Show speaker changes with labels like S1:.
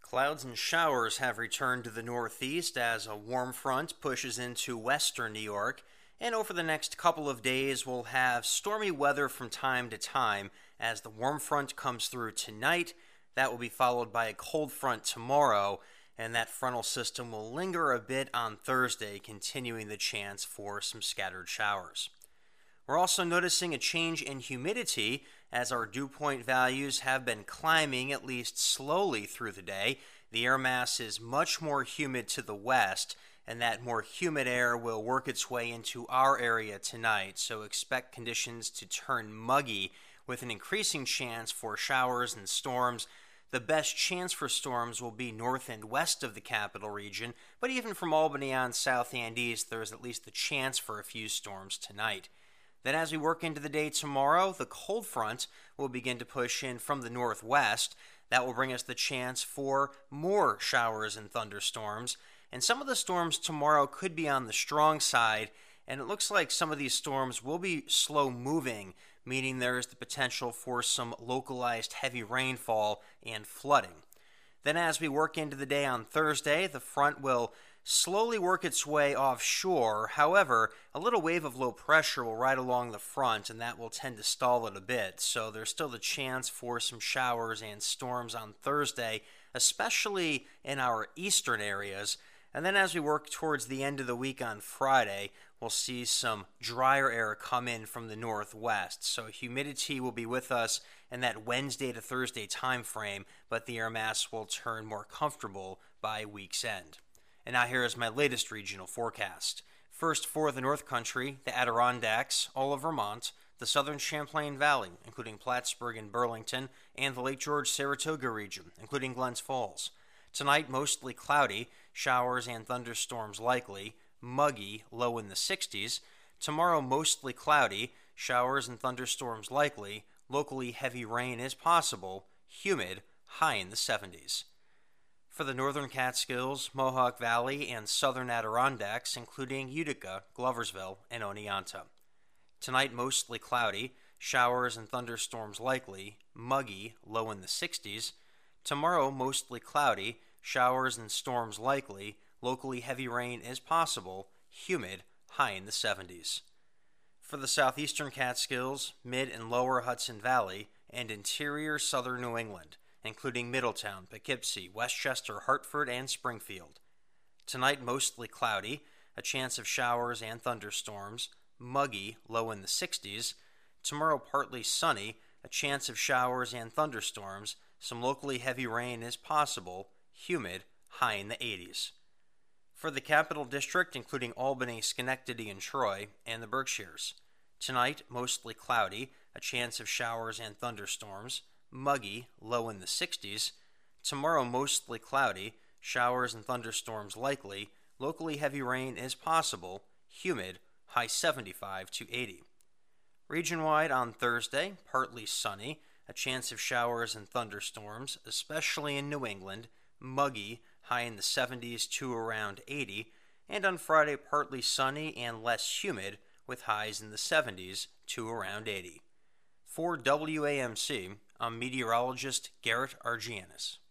S1: Clouds and showers have returned to the northeast as a warm front pushes into western New York, and over the next couple of days we'll have stormy weather from time to time as the warm front comes through tonight. That will be followed by a cold front tomorrow, and that frontal system will linger a bit on Thursday, continuing the chance for some scattered showers. We're also noticing a change in humidity as our dew point values have been climbing at least slowly through the day. The air mass is much more humid to the west, and that more humid air will work its way into our area tonight, so expect conditions to turn muggy with an increasing chance for showers and storms. The best chance for storms will be north and west of the capital region, but even from Albany on south and east, there is at least the chance for a few storms tonight. Then as we work into the day tomorrow, the cold front will begin to push in from the northwest. That will bring us the chance for more showers and thunderstorms. And some of the storms tomorrow could be on the strong side, and it looks like some of these storms will be slow moving, meaning there is the potential for some localized heavy rainfall and flooding. Then as we work into the day on Thursday, the front will slowly work its way offshore. However, a little wave of low pressure will ride along the front, and that will tend to stall it a bit. So there's still the chance for some showers and storms on Thursday, especially in our eastern areas. And then as we work towards the end of the week on Friday, we'll see some drier air come in from the northwest. So humidity will be with us in that Wednesday to Thursday time frame, but the air mass will turn more comfortable by week's end. And now here is my latest regional forecast. First, for the North Country, the Adirondacks, all of Vermont, the southern Champlain Valley, including Plattsburgh and Burlington, and the Lake George-Saratoga region, including Glens Falls. Tonight, mostly cloudy, showers and thunderstorms likely, muggy, low in the 60s. Tomorrow, mostly cloudy, showers and thunderstorms likely, locally heavy rain is possible, humid, high in the 70s. For the northern Catskills, Mohawk Valley, and southern Adirondacks, including Utica, Gloversville, and Oneonta. Tonight, mostly cloudy, showers and thunderstorms likely, muggy, low in the 60s. Tomorrow, mostly cloudy, showers and storms likely, locally heavy rain is possible, humid, high in the 70s. For the southeastern Catskills, mid and lower Hudson Valley, and interior southern New England, including Middletown, Poughkeepsie, Westchester, Hartford, and Springfield. Tonight, mostly cloudy, a chance of showers and thunderstorms, muggy, low in the 60s. Tomorrow, partly sunny, a chance of showers and thunderstorms, some locally heavy rain is possible, humid, high in the 80s. For the Capital District, including Albany, Schenectady, and Troy, and the Berkshires. Tonight, mostly cloudy, a chance of showers and thunderstorms, muggy, low in the 60s. Tomorrow, mostly cloudy, showers and thunderstorms likely, locally heavy rain is possible, humid, high 75 to 80. Region-wide on Thursday, partly sunny, a chance of showers and thunderstorms, especially in New England, muggy, high in the 70s to around 80, and on Friday, partly sunny and less humid, with highs in the 70s to around 80. For WAMC, I'm meteorologist Garrett Argianis.